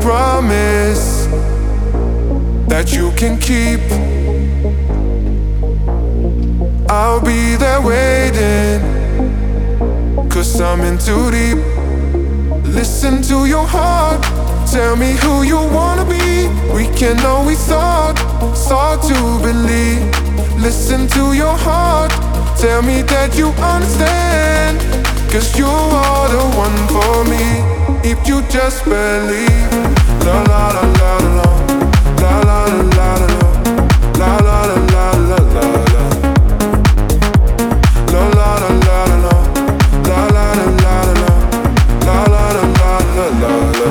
promise that you can keep. I'll be there waiting, 'cause I'm in too deep. Listen to your heart, tell me who you wanna be. We can always start to believe. Listen to your heart, tell me that you understand, 'cause you are the one for me. If you just believe. La la la la la la la la la la la la la la la la. La la la la la la la la la la la la la la la la la.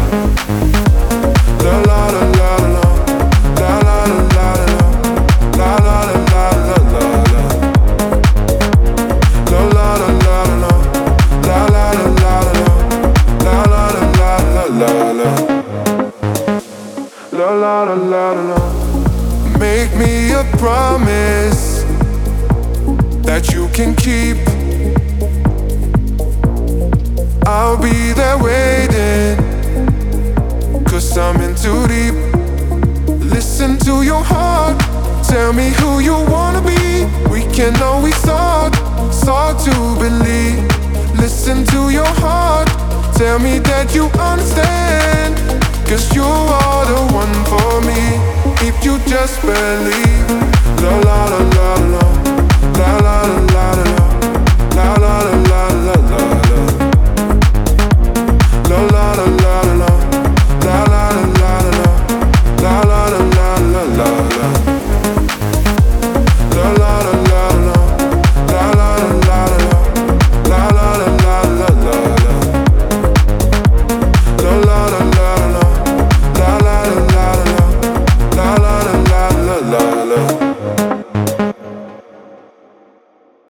La la la la la la la la la la la la la la la la. La la la la la la la la la la la la la la la. La la la la la. Make me a promise that you can keep. I'll be there waiting, 'cause I'm in too deep. Listen to your heart, tell me who you wanna be. We can always start to believe. Listen to your heart, tell me that you understand, 'cause you are the one for me. If you just believe. La la la la la.